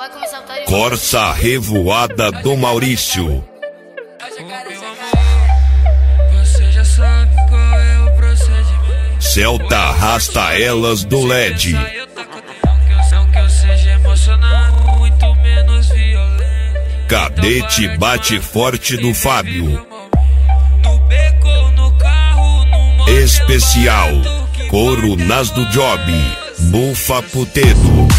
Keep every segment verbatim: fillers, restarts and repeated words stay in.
vai começar a lutar. Corsa Revoada do Maurício. Você já sabe qual é o procedimento. Celta arrasta elas do L E D. Não que eu seja emocionado, muito menos violento. Cadete bate forte do Fábio. No beco, no carro, no motel, Especial Couro nas do Job. Bufa Putedo.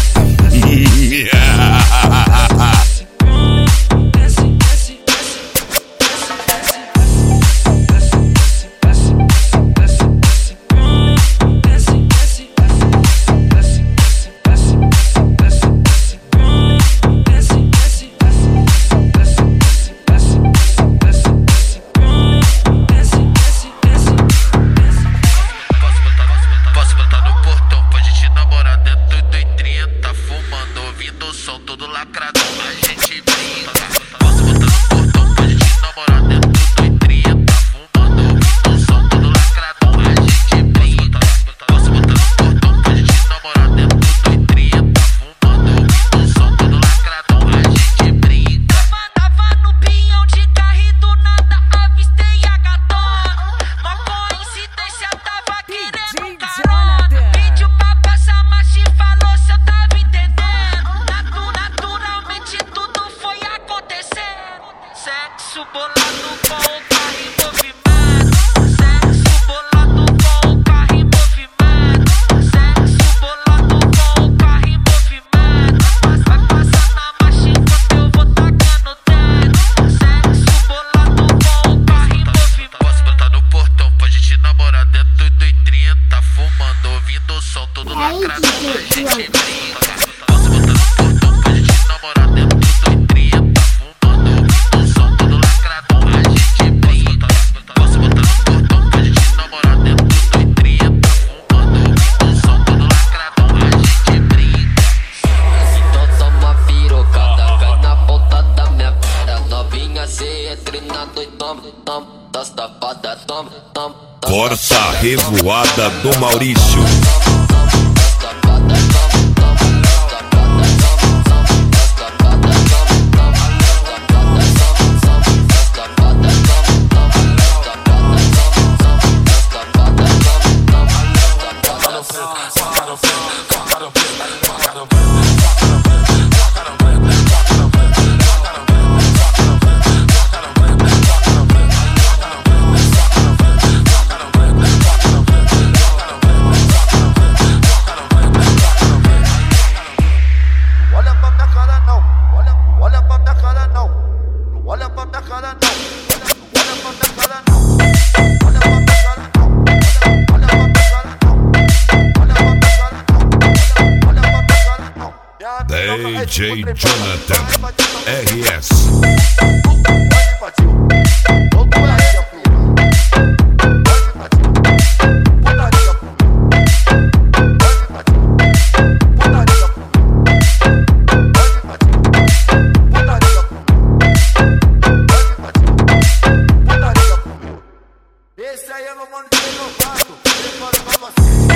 Sexo bolado com o carro em movimento. Sexo bolado com o carro em movimento. Sexo bolado com o carro em movimento. Vai passar na marcha enquanto eu vou tacando dentro. Sexo bolado com o carro em movimento. Posso botar no portão pra gente namorar dentro do trinta, fumando, ouvindo o som todo lacrado. A gente brinca. Posso botar no portão pra gente namorar dentro do trinta, fumando, ouvindo o som todo lacrado. A gente brinca. Posso botar no portão pra gente namorar dentro do trinta, fumando, ouvindo o som todo lacrado. A gente brinca. Então toma pirocada, cai na ponta da minha cara. Novinha cê é treinado e toma, toma, tá safada, toma, toma. Corsa Revoada do Maurício. D J Jonathan R S. Esse aí é meu mano de novato, prepara pra você.